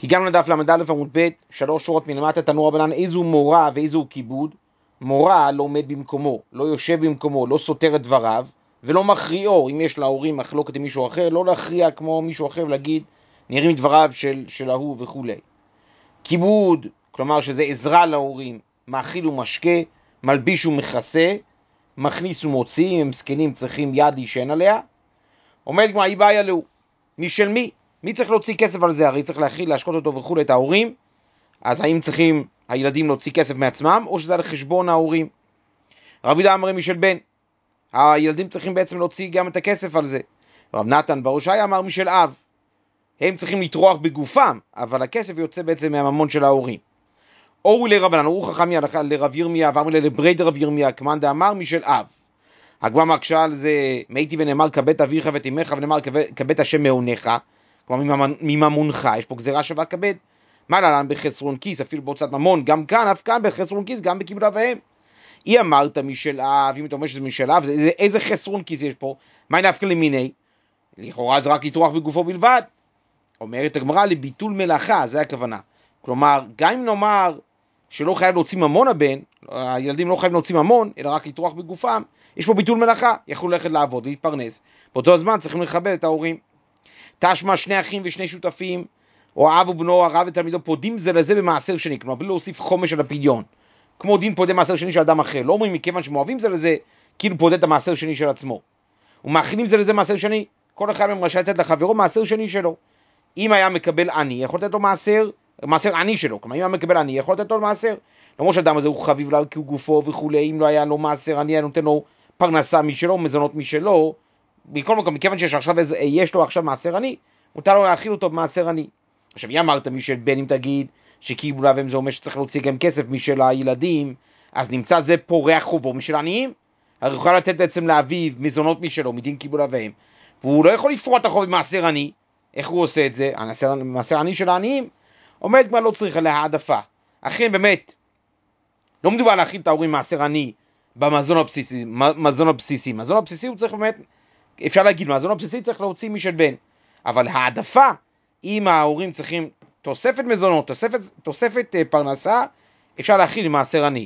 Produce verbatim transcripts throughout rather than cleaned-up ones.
הגענו לדף למד א' עמוד ב', שלוש שורות מלמטה, תנו רבנן, איזו מורה ואיזו כיבוד. מורה לא עומד במקומו, לא יושב במקומו, לא סותר את דבריו, ולא מכריעו, אם יש להורים מחלוקת עם מישהו אחר, לא להכריע כמו מישהו אחר ולהגיד, נראים דבריו של, של ההוא וכו'. כיבוד, כלומר שזה עזרה להורים, מאכיל ומשקה, מלביש ומכסה, מכניס ומוציא, אם הם זקנים צריכים יד להישען עליה. עומד כמו אי בעיה לו, מי של מי? מי צריך להוציא כסף על זה? הרי צריך להכיל, להשקות אותו וכו' את ההורים, אז האם צריכים הילדים להוציא כסף מעצמם, או שזה על חשבון ההורים? רב יהודה אמר משל בן, הילדים צריכים בעצם להוציא גם את הכסף על זה. רב נתן בר הושעיה אמר משל אב, הם צריכים לטרוח בגופם, אבל הכסף יוצא בעצם מהממון של ההורים. אורו לרבנן, אורו חכמי הלכה לרב ירמיה, ואמר לברייד רב ירמיה, כמאן דאמר משל אב. הגמרא מקשה על זה, מאיתי ונאמר כבד אביך ותימך, ונאמר כבד השם מעונך, כלומר מממונך, יש פה גזירה שווה כבד. מה להלן בחסרון כיס, אפילו בהוצאת ממון, גם כאן, אף כאן בחסרון כיס, גם בכיבוד אב ואם. היא אמרת משל אב, אם אתה אומר שזה משל אב, זה, איזה חסרון כיס יש פה? מה נפקא למיני? לכאורה זה רק לטרוח בגופו בלבד. אומרת הגמרא לביטול מלאכה, זה הכוונה. כלומר, גם אם נאמר שלא חייב להוציא ממון הבן, הילדים לא חייבים להוציא ממון, אלא רק לטרוח בגופם, יש פה ביטול מלאכה, יכלו ללכת לעבוד, להתפרנס. באותו הזמן צריכים לכבד את ההורים. תשמע שני אחים ושני שותפים, או אב ובנו, הרב ותלמידו, פודים זה לזה במעשר שני, כלומר, בלי להוסיף חומש על הפדיון. כמו דין פודה מעשר שני של אדם אחר. לא אומרים מכיוון שמואבים זה לזה, כאילו פודה את המעשר שני של עצמו. ומאכילים זה לזה מעשר שני, כל אחד מהם רשאי לתת לחברו מעשר שני שלו. אם היה מקבל עני, יכול לתת לו מעשר, מעשר עני שלו. כלומר, אם היה מקבל עני, יכול לתת לו מעשר. למרות שהאדם הזה הוא חביב לה כי הוא גופו וכולי, אם לא היה לו מעשר עני, היה נותן לו פרנסה משלו, מזונות משלו. בכל מקום, מכיוון שיש עכשיו, יש לו עכשיו מעשר עני, מותר לו להאכיל אותו במעשר עני. עכשיו, היא אמרת משל בן, אם תגיד שכיבוד אב ואם זה אומר שצריך להוציא גם כסף משל הילדים, אז נמצא זה פורח חובו משל עניים. הרי יכול לתת בעצם לאביו מזונות משלו, מדין כיבוד אב ואם, והוא לא יכול לפרוע את החוב במעשר עני. איך הוא עושה את זה? המעשר עני של העניים. עומד כבר לא צריך עליה העדפה. אכן באמת, לא מדובר להכיל את ההורים מעשר עני במזון הבסיסי. מזון הבסיסי. מזון הבסיסי הוא צריך באמת, אפשר להגיד, מזון הבסיסי צריך להוציא משל בן. אבל העדפה, אם ההורים צריכים תוספת מזונות, תוספת, תוספת פרנסה, אפשר להכיל עם מעשר עני.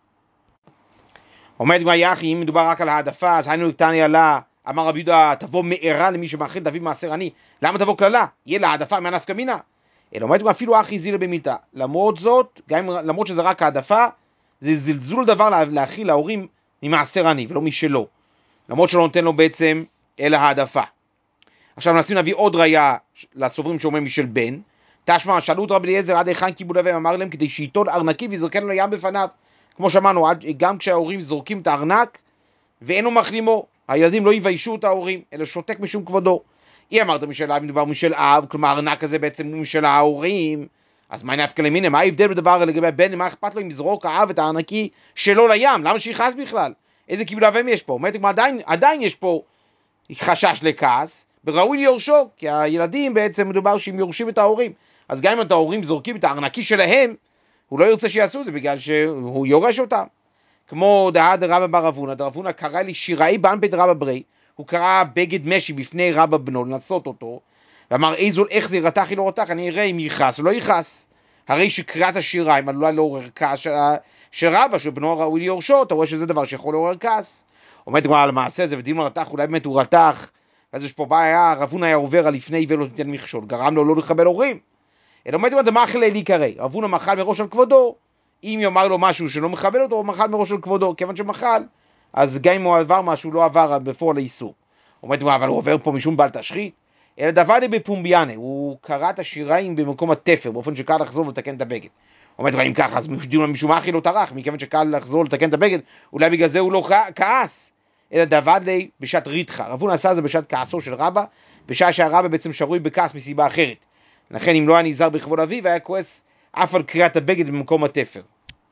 עומד כבר יחי, אם מדובר רק על העדפה, אז היינו קטני עלה, אמר רבי יהודה, תבוא מארה למי שמאכיל תביא מעשר עני. למה תבוא כללה? יהיה לה העדפה מהנפקא מינה. אלא עומד כבר אפילו אחי זילה במילתא. למרות זאת, גם למרות שזה רק העדפה, זה זלזול דבר להכיל להורים ממעשר עני ולא משלו. למרות שלא נותן לו בעצם אלא העדפה. עכשיו מנסים להביא עוד ראיה לסוברים שאומרים משל בן. תשמע, שאלו את רבי אליעזר עד היכן כיבוד אב ואם, אמר להם כדי שייטול ארנקי ויזרקנו לים בפניו. כמו שאמרנו, גם כשההורים זורקים את הארנק ואינו מחלימו, הילדים לא יביישו את ההורים, אלא שותק משום כבודו. היא אמרת משל אב, מדובר משל אב, כלומר הארנק הזה בעצם הוא משל ההורים, אז מה נפקא למינה? מה ההבדל בדבר לגבי בן? מה אכפת לו אם יזרוק האב את הארנקי שלו לים? למה שיכעס בכלל? איזה כיבוד אב ואם יש פה? אומרת, עדיין, עדיין יש פה חשש לכעס, וראוי ליורשו, כי הילדים בעצם מדובר שהם יורשים את ההורים. אז גם אם את ההורים זורקים את הארנקי שלהם, הוא לא ירצה שיעשו זה בגלל שהוא יורש אותם. כמו דעה דרבא בר אבונה, דרבונה קרא לי שיראי בן בית רבא ברי, הוא קרא בגד משי בפני רבא בנו לנסות אותו, ואמר איזול איך זה ירתח לא רתח, אני אראה אם יכעס או לא יכעס. הרי שקריאת השיריים עלולה לעורר כעס של, של רבא, שבנו ראוי ליורשו, אתה רואה שזה דבר שיכול לעורר כעס. עומד כבר על המעשה הזה ודין לו רתח, אולי באמת הוא רתח, אז יש פה בעיה, רבונה היה עובר על לפני ולא תיתן מכשול, גרם לו לא לקבל הורים. אלא עומד כבר דמחל לי קרי, רבונה מחל מראש על כבודו, אם יאמר לו משהו שלא מכבד אותו, הוא מחל מראש על כבודו, כיוון שמחל, אז גם אם הוא עבר משהו, לא עבר בפועל האיסור. עומד כבר, אבל הוא עובר פה משום בעל תשחית, אלא דבר לי בפומביאנה, הוא קרא את השיריים במקום התפר, באופן שקל לחזור ולתקן את הבגד. עומד כבר, אם ככה, אז משדיעו משום אחי לא טרח, מכיוון שקל לחזור ולתקן את הבגד, אולי בגלל זה הוא לא כעס, אלא דבר לי בשעת ריתחה. רבונה עשה זה בשעת כעסו של רבא, בשעה שהרבא בעצם שרוי בכעס מסיבה אחרת. לכן אם לא היה נזהר בכבוד אביו, היה כועס אף על קריאת הבגד במקום התפר.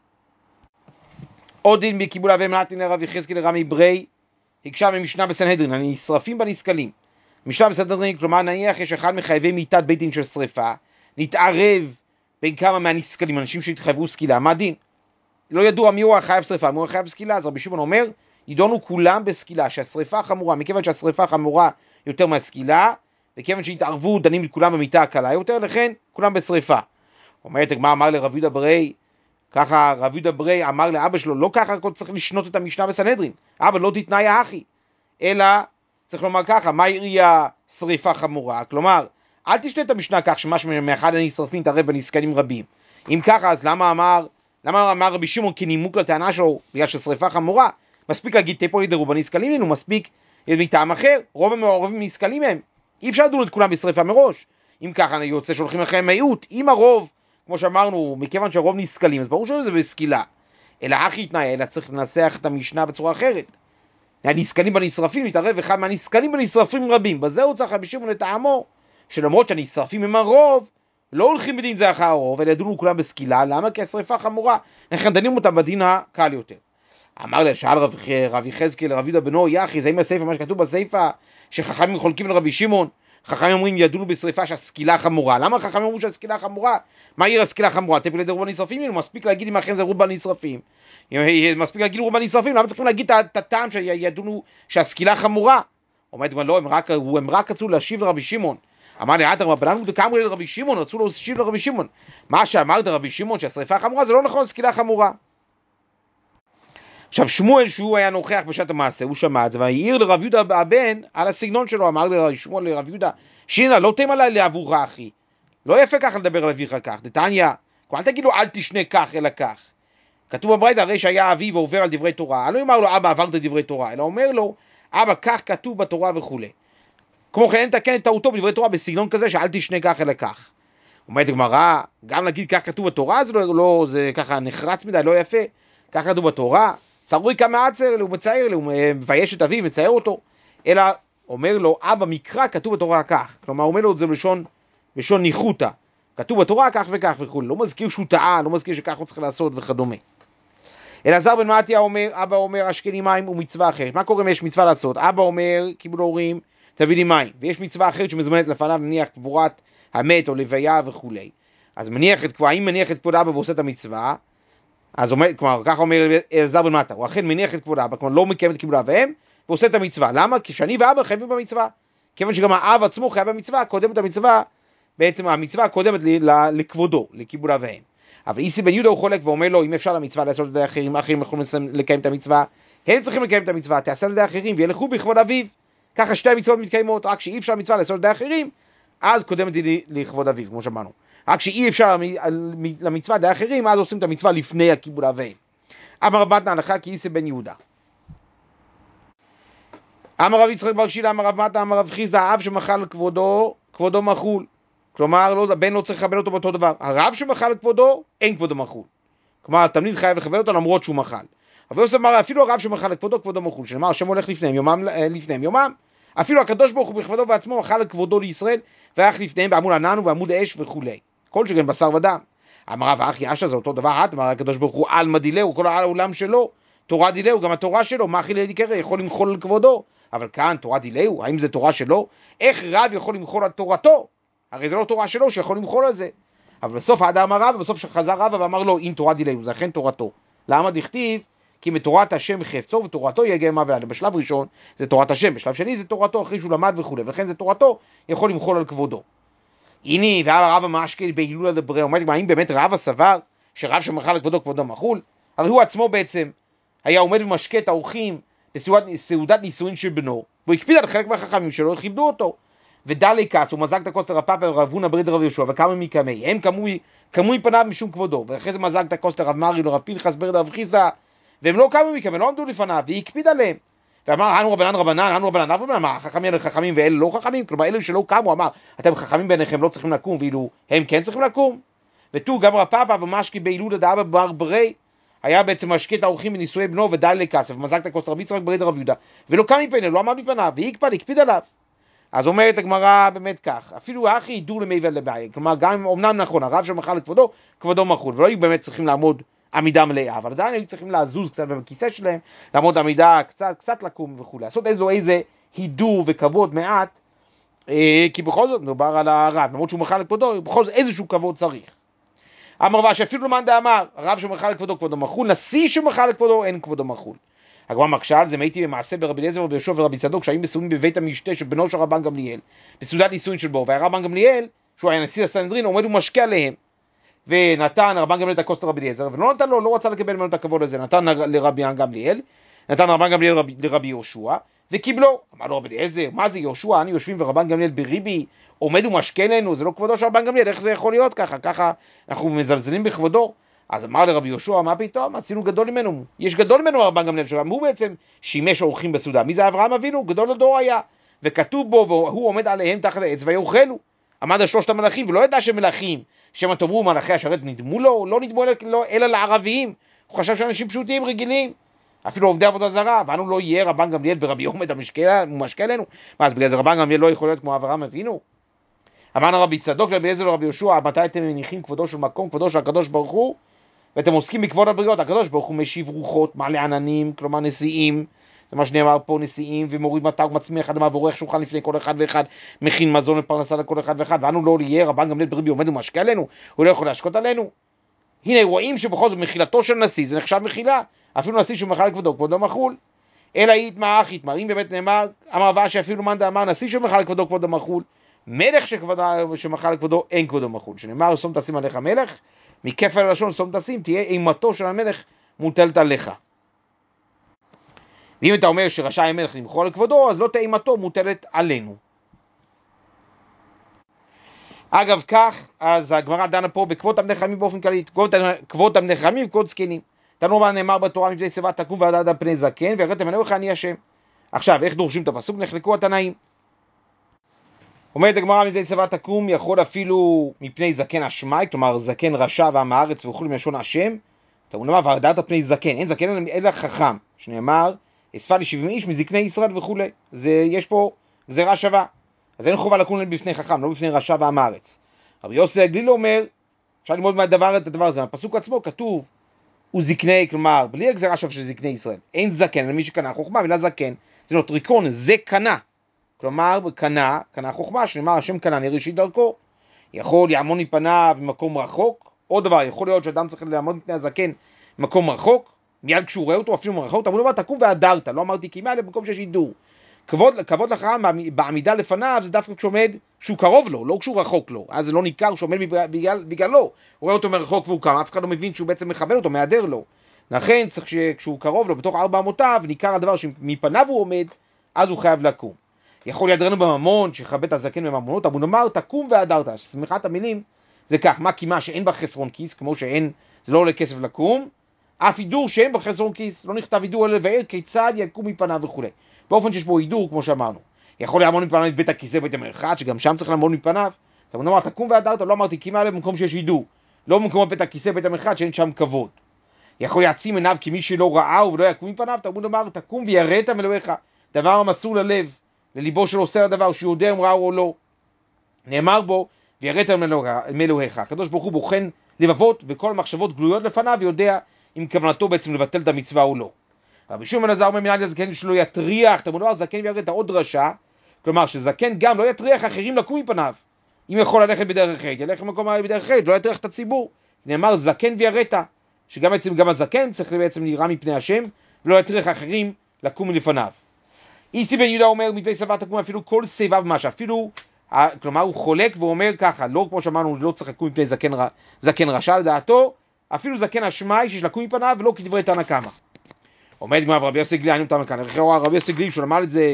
עוד דין בכיבוד אב ואם נתן לרב יחזקאל לרמי ברי, הקשה ממשנה בסנהדרין, הנשרפים בנסקלים. משנה בסנהדרין, כלומר נניח יש אחד מחייבי מיתת בית דין של שריפה, נתערב בין כמה מהנסקלים, אנשים שהתחייבו סקילה, מה דין? לא ידוע מי הוא החייב שריפה, מי הוא החייב סקילה, אז רבי שמעון אומר, ידונו כולם בסקילה, שהשריפה חמורה, מכיוון שהשריפה חמורה יותר מהסקילה, וכיוון שהתערבו דנים את כולם במיטה הקלה יותר, לכן כולם בשריפה. אומרת הגמרא, אמר לרב יהודה ברי, ככה רב יהודה ברי אמר לאבא שלו, לא ככה הכל צריך לשנות את המשנה בסנהדרין, אבא לא תתנאי אחי, אלא צריך לומר ככה, מה היא השריפה חמורה? כלומר, אל תשנה את המשנה כך שמשהו מאחד הנשרפים תערב בנזקנים רבים. אם ככה, אז למה אמר, למה אמר רבי שמעון כנימוק לטענה שלו בגלל ששריפה חמורה? מספיק להגיד תפו ידרו בנזקנים לנו, מספיק מטעם אחר, רוב המעורבים נזקנים הם. אי אפשר לדון את כולם בשריפה מראש. אם ככה, אני יוצא שולחים לכם מיעוט. אם הרוב, כמו שאמרנו, מכיוון שהרוב נזקלים, אז ברור שזה בסקילה. אלא אחי יתנאי, אלא צריך לנסח את המשנה בצורה אחרת. הנזקנים בנשרפים מתערב אחד מהנזקנים בנשרפים רבים. בזה הוא צריך רבי שמעון לטעמו, שלמרות שהנשרפים הם הרוב, לא הולכים בדין זה אחר הרוב, אלא ידונו כולם בסקילה. למה? כי השריפה חמורה. לכן דנים אותם בדין הקל יותר. אמר לה, שאל רב, רב יחזקאל לרב יהודה בנו, יחי, זה עם הסייפה, מה שכתוב בסייפה, שחכמים חולקים על רבי שמעון, חכמים אומרים ידונו בשריפה שהסקילה חמורה. למה חכמים אומרים שהסקילה חמורה? מה יהיה הסקילה חמורה? תפל ידי רוב הנשרפים? מספיק להגיד אם אכן זה רוב הנשרפים. מספיק להגיד רוב הנשרפים, למה צריכים להגיד את הטעם שידונו שהסקילה חמורה? אומרת, לא, הם רק, הם רק רצו להשיב לרבי שמעון. אמר לי, עד רבנן ודקאמרי לרבי שמעון, רצו להשיב לרבי שמעון. מה שאמרת רבי שמעון שהשריפה חמורה, זה לא נכון, סקילה חמורה. עכשיו שמואל שהוא היה נוכח בשעת המעשה, הוא שמע את זה, והעיר לרב יהודה הבן על הסגנון שלו, אמר לרב שמואל לרב יהודה, שינה, לא תאמר לה לעבורך אחי, לא יפה ככה לדבר על אביך כך, דתניא, אל תגיד לו אל תשנה כך אלא כך. כתוב בברייתא, הרי שהיה אבי ועובר על דברי תורה, לא אמר לו אבא עברת דברי תורה, אלא אומר לו, אבא כך כתוב בתורה וכו'. כמו כן אין תקן את טעותו בדברי תורה בסגנון כזה שאל תשנה כך אלא כך. אומרת הגמרא, גם להגיד כך כתוב בתורה, זה לא, לא זה ככה נחרץ מדי, לא יפה, כך כתוב בתורה, צרוי כמעצר, הוא מצייר, הוא מבייש את אביו, מצייר אותו, אלא אומר לו, אבא מקרא כתוב בתורה כך, כלומר אומר לו את זה בלשון, בלשון ניחותא, כתוב בתורה כך וכך וכו', לא מזכיר שהוא טעה, לא מזכיר שכך הוא צריך לעשות וכדומה. אלעזר בן מתתיה אומר, אבא אומר השקני מים ומצווה אחרת, מה קורה אם יש מצווה לעשות? אבא אומר, קיבול הורים, תביא לי מים, ויש מצווה אחרת שמזמנת לפניו, נניח קבורת המת או לוויה וכו'. אז מניח את, האם מניח את כבוד אבא ועושה את המצווה, אז אומר, כלומר, ככה אומר אלעזר בן מתתיה, הוא אכן מניח את כבוד אבא, כלומר לא מקיים את כבוד אב ואם, ועושה את המצווה. למה? כי שאני ואבא חייבים במצווה. כיוון שגם האב עצמו חייב במצווה, קודם את המצווה, בעצם המצווה קודמת לכבודו, לכיבוד אב ואם. אבל איסי בן יהודה הוא חולק ואומר לו, אם אפשר למצווה לעשות את זה אחרים, אחרים יכולים לקיים את המצווה, הם צריכים לקיים את המצווה, תעשה את זה אחרים, וילכו בכבוד אביו. ככה שתי המצוות מתקיימות, רק שאי אפשר למצווה לעשות את זה אחרים, אז קודמת היא לכבוד אביו, כמו שאמרנו. רק שאי אפשר למצווה די אחרים, אז עושים את המצווה לפני הכיבוד אב ואם. אמר רב מתנא הלכה כי איסי בן יהודה. אמר רב יצחק בר שילה, אמר רב מתנא, אמר רב חיסדא, האב שמחל כבודו, כבודו מחול. כלומר, לא, הבן לא צריך לכבד אותו באותו דבר. הרב שמחל כבודו, אין כבודו מחול. כלומר, התלמיד חייב לכבד אותו למרות שהוא מחל. אבל יוסף אמר, אפילו הרב שמחל כבודו, כבודו מחול. שנאמר, השם הולך לפניהם, יומם, לפניהם יומם. אפילו הקדוש ברוך הוא בכבודו בעצמו מחל כבודו לישראל, והלך לפניהם בעמוד ענן ובעמוד האש וכו'. כל שכן בשר ודם. אמר רב אחי אשא זה אותו דבר, אמר הקדוש ברוך הוא עלמא דילהו, כל העולם שלו, תורה דילהו, גם התורה שלו, מה אכיל יקרא, יכול למחול על כבודו. אבל כאן תורה דילהו, האם זה תורה שלו? איך רב יכול למחול על תורתו? הרי זה לא תורה שלו שיכול למחול על זה. אבל בסוף האדם הרב, ובסוף שחזר רב ואמר לו, אם תורה דילהו, זה אכן תורתו. למה דכתיב? כי מתורת השם חפצו ותורתו יגע מה ולעד. בשלב ראשון זה תורת השם, בשלב שני זה תורתו אחרי שהוא למד וכו', ולכן זה תורתו יכול למחול על כבודו. הנה, והרב המשקל בהילולה דברי, אומרת, האם באמת רב הסבר שרב שמחל על כבודו כבודו מחול? הרי הוא עצמו בעצם היה עומד ומשקה את האורחים בסעודת נישואין של בנו, והוא הקפיד על חלק מהחכמים שלו, כיבדו אותו. ודלי כעס, הוא מזג את הכוס לרב פאפא ורב הונא ברי דרב יהושע, וכמה מקמי, הם קמו מפניו משום כבודו, ואחרי זה מזג את הכוס לרב מרי לרב פנחס ברי דרב חיסדא, והם לא קמו מקמי, לא עמדו לפניו, והקפיד עליהם. ואמר, אנו רבנן רבנן, אנו רבנן רבנן, אמר, חכמים אלה חכמים ואלה לא חכמים, כלומר, אלה שלא קמו, אמר, אתם חכמים ביניכם, לא צריכים לקום, ואילו הם כן צריכים לקום. ותו, גם רב פאפא ומשקי בהילולה דאבא בר ברי, היה בעצם משקה את האורחים בנישואי בנו ודלי כסף, ומזג את הכוס רבי יצחק ברי דרב יהודה, ולא קם מפניו, לא עמד מפניו, והקפד, הקפיד עליו. אז אומרת הגמרא באמת כך, אפילו אחי ידור למי ולבעיה, כלומר, גם אמנם נכון, הרב שמחל לכבודו, כבודו מחול, ולא היו באמת צריכים לעמוד עמידה מלאה, אבל עדיין היו צריכים לזוז קצת בכיסא שלהם, לעמוד עמידה קצת, קצת לקום וכו', לעשות איזו איזה הידור וכבוד מעט, אה, כי בכל זאת מדובר על הרב, למרות שהוא מחל לכבודו, בכל זאת איזשהו כבוד צריך. אמר רבא שאפילו למאן דאמר, הרב שמחל לכבודו כבודו מחול, נשיא שמחל לכבודו אין כבודו מחול. הגמרא מקשה על זה, הייתי במעשה ברבי אליעזר ורבי יהושע ורבי צדוק, שהיו מסומים בבית המשתה של בנו של רבן גמליאל, בסעודת נישואין של בו, והיה רבן גמליאל, שהוא היה נשיא הסנהדרין, עומד ומשקה עליהם, ונתן רבן גמליאל את הכוס לרבי אליעזר, ולא נתן לו, לא רצה לקבל ממנו את הכבוד הזה, נתן לרבי גמליאל, נתן רבן גמליאל לרבי יהושע, וקיבלו. אמר לו רבי אליעזר, מה זה יהושע? אני יושבים ורבן גמליאל בריבי, עומד ומשקה לנו, זה לא כבודו של רבן גמליאל, איך זה יכול להיות ככה? ככה אנחנו מזלזלים בכבודו. אז אמר לרבי יהושע, מה פתאום? אצינו גדול ממנו. יש גדול ממנו רבן גמליאל, שהוא בעצם שימש אורחים בסעודה. מי זה אברהם אבינו? גדול לדור היה. וכתוב בו, והוא עומד עליהם תחת העץ ויאכלו. עמד על שלושת המלאכים, ולא ידע שמלאכים, שמה תאמרו מלאכי השרת נדמו לו, לא נדמו לו, אלא לערביים. הוא חשב שאנשים פשוטים רגילים. אפילו עובדי עבודה זרה, ואנו לא יהיה רבן גמליאל ברבי עומד ומשקה לנו. מה, אז בגלל זה רבן גמליאל לא יכול להיות כמו אברהם אבינו? אמרנו רבי צדוק לרבי אליעזר ורבי יהושע, מתי אתם מניחים כבודו של מקום, כבודו של הקדוש ברוך הוא, ואתם עוסקים בכבוד הבריות? הקדוש ברוך הוא משיב רוחות, מעלה עננים, כלומר נשיאים, זה מה שנאמר פה, נשיאים, ומוריד מטר ומצמיח אדמה ועורך שולחן לפני כל אחד ואחד, מכין מזון ופרנסה לכל אחד ואחד, ואנו לא יהיה רבן גמליאל ברבי עומד ומשקה עלינו, הוא לא יכול להשקות עלינו. הנה רואים שבכל זאת מחילתו של נשיא זה נחשב מחילה, אפילו נשיא שהוא מחל לכבודו, כבודו מחול. אלא יתמה אך יתמר, אם באמת נאמר, אמר רבא שאפילו מאן דאמר נשיא שהוא מחל לכבודו, כבודו מחול, מלך שמחל לכבודו אין כבודו מחול. שנאמר שום תשים עליך מלך, מכפל הלשון שום תשים, תהיה אימתו של המלך מוטלת עליך. ואם אתה אומר שרשאי המלך למחול לכבודו, אז לא תהיה אימתו מוטלת עלינו. אגב כך, אז הגמרא דנה פה בכבוד תלמידי חכמים באופן כללי, כבוד תלמידי חכמים וכבוד זקנים. תנו מה נאמר בתורה, מפני שיבה תקום והדרת פני זקן, ויראת ממנו אני השם. עכשיו, איך דורשים את הפסוק? נחלקו התנאים. אומרת הגמרא, מפני שיבה תקום יכול אפילו מפני זקן השמאי, כלומר זקן רשע ועם הארץ וכו' מלשון השם. תנו מה, והדרת פני זקן, אין זקן אלא חכם, שנאמר, אספה לי שבעים איש מזקני ישראל וכו'. זה יש פה גזירה שווה. אז אין חובה לקום בפני חכם, לא בפני רשע ועם הארץ. רבי יוסי הגליל אומר, אפשר ללמוד מהדבר את הדבר הזה, הפסוק עצמו כתוב, הוא זקני, כלומר, בלי הגזרה שווה של זקני ישראל, אין זקן, למי שקנה חוכמה, מילה זקן, זה לא טריקון, זה קנה, כלומר, קנה, קנה חוכמה, שנאמר, השם קנה נראשית דרכו, יכול יעמוד מפניו במקום רחוק, עוד דבר, יכול להיות שאדם צריך לעמוד מפני הזקן במקום רחוק, מיד כשהוא רואה אותו, אפילו מרחוק, אמרו לו, תקום והדרת, לא אמרתי קימה, אלא במקום שיש הידור. כבוד, כבוד לחכם בעמידה לפניו זה דווקא כשעומד, שהוא קרוב לו, לא כשהוא רחוק לו, אז זה לא ניכר שהוא עומד בגלל, בגללו, הוא רואה אותו מרחוק והוא קם, אף אחד לא מבין שהוא בעצם מכוון אותו, מהדר לו. לכן צריך שכשהוא קרוב לו, בתוך ארבע אמותיו, ניכר הדבר שמפניו הוא עומד, אז הוא חייב לקום. יכול ידרנו בממון, שיכבד את הזקן בממונות, אבו נאמר, תקום והדרת, סמיכת המילים, זה כך, מה קימה שאין בה חסרון כיס, כמו שאין, זה לא עולה כסף לקום, אף הידור שאין בה חסרון כיס, לא נכתב הידור אלא לבאר כיצד יקום מפניו וכו'. באופן שיש בו הידור, כמו שאמרנו. יכול לעמוד מפניו את בית הכיסא, בית המרחץ, שגם שם צריך לעמוד מפניו. אתה אומר, תקום והדרת, לא אמרתי, קימה עליו במקום שיש הידור. לא במקום בית הכיסא, בית המרחץ, שאין שם כבוד. יכול יעצים עיניו כמי שלא ראהו ולא יקום מפניו, אתה אומר, תקום ויראת מאלוהיך. דבר המסור ללב, לליבו של עושה הדבר, שהוא יודע אם ראהו או לא. נאמר בו, ויראת מאלוהיך. הקדוש ברוך הוא בוחן לבבות וכל מחשבות גלויות לפניו, ויודע אם כוונתו בעצם לבטל את המצווה או לא. רבי שמעון בן אלעזר ממנהג הזקן שלא יטריח, אתה אומר, זקן ויראת עוד דרשה, כלומר שזקן גם לא יטריח אחרים לקום מפניו. אם יכול ללכת בדרך חטא, ילך למקום בדרך חטא, לא יטריח את הציבור. נאמר זקן ויראת, שגם בעצם גם הזקן צריך בעצם להירא מפני השם, ולא יטריח אחרים לקום מלפניו. איסי בן יהודה אומר, מפני שיבה תקום אפילו כל שיבה במה, שאפילו, כלומר הוא חולק ואומר ככה, לא כמו שאמרנו, לא צריך לקום מפני זקן, זקן רשע לדעתו, אפילו זקן השמאי שיש לקום מפניו, ולא כדברי תנא קמא. עומד גמרא רבי יוסי גליל, אני אותם כאן, רבי יוסי גליל, שהוא למד את זה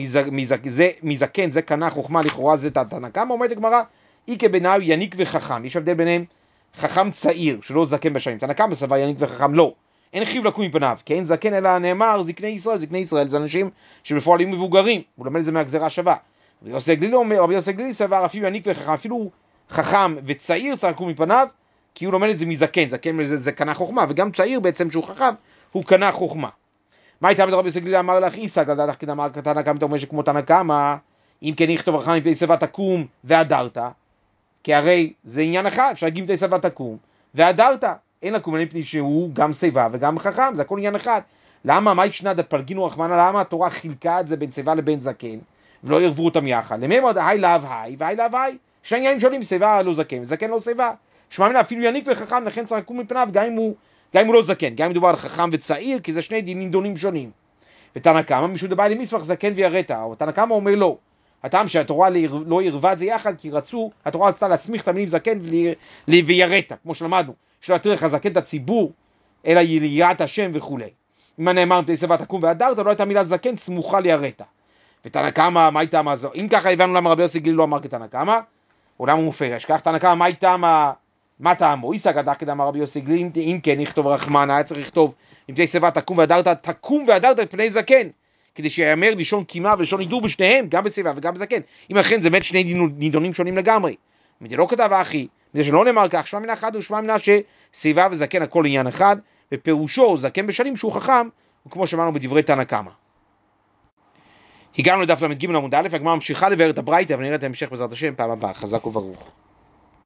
מזקן, זה קנה חוכמה, לכאורה זה תנא קמא, עומד גמרא, איקה בנאו יניק וחכם, יש הבדל ביניהם חכם צעיר, שלא זקן בשנים, תנא קמא סבר יניק וחכם, לא, אין חיוב לקום מפניו, כי אין זקן אלא נאמר זקני ישראל, זקני ישראל זה אנשים שבפועל היו מבוגרים, הוא למד את זה מהגזרה שווה. רבי יוסי גליל אומר, רבי יוסי גליל סבר אפילו יניק וחכם, אפילו חכם וצעיר צריך לקום מפניו, כי הוא לומד את זה מזקן, זקן זה, זה קנה חוכמה, וגם צעיר בעצם שהוא חכם, הוא קנה חוכמה. מה הייתה רבי יוסי גליל אמר לך, איסק, על דעתך כדאמר תנא קמא, אתה אומר שכמו תנא קמא, אם כן יכתוב חכם מפני שיבה תקום והדרת, כי הרי זה עניין אחד, אפשר להגיד מפני שיבה תקום והדרת, אין לקום מפני שהוא גם שיבה וגם חכם, זה הכל עניין אחד. למה, מה ישנה דפלגינו רחמנא, למה התורה חילקה את זה בין שיבה לבין זקן, ולא ירבו אותם יחד? לממד, היי לאו היי, והי לאו היי, שני עניינים שונים, שיבה לא זקן, זקן לא שיבה. שמע מינה, אפילו יניק וחכם, לכן צריך לקום מפניו, גם אם הוא, גם אם הוא לא זקן, גם אם מדובר על חכם וצעיר, כי זה שני דינים דונים שונים. ותנא קמא משום דבעי למסמך זקן ויראת, או תנא קמא אומר לא. הטעם שהתורה לא עירבה את זה יחד, כי רצו, התורה רצתה להסמיך את המילים זקן ויראת, כמו שלמדנו, שלא יטריח הזקן את הציבור, אלא יראת השם וכו'. אם הנאמר שיבה תקום והדרת, לא הייתה מילה זקן סמוכה ליראת. ותנא קמא, מה הייתה מה זו? אם ככה הבנו למה רבי יוסי גלילי לא אמר כתנא קמא, עולם הוא מפרש, כך תנא קמא, מה הייתה מה, מה טעמו? איסא גדא כדאמר רבי יוסי גלילי, אם כן יכתוב רחמנא, היה צריך לכתוב, אם שיבה תקום והדרת, תקום והדרת את פני זקן, כדי שיאמר לישון קימה ולשון הידור בשניהם, גם בשיבה וגם בזקן. אם אכן זה באמת שני נידונים שונים לגמרי. זה לא כתב אחי, זה שלא נאמר כך, שמע מינה אחד ושמע מינה ששיבה וזקן הכל עניין אחד, ופירושו זקן בשנים שהוא חכם, וכמו שאמרנו בדברי תנא קמא. הגענו לדף למד ג' עמוד א', הגמרא ממשיכה לבאר את הברייתא, ונראה את ההמשך בעזרת השם פעם הבאה. חזק וברוך.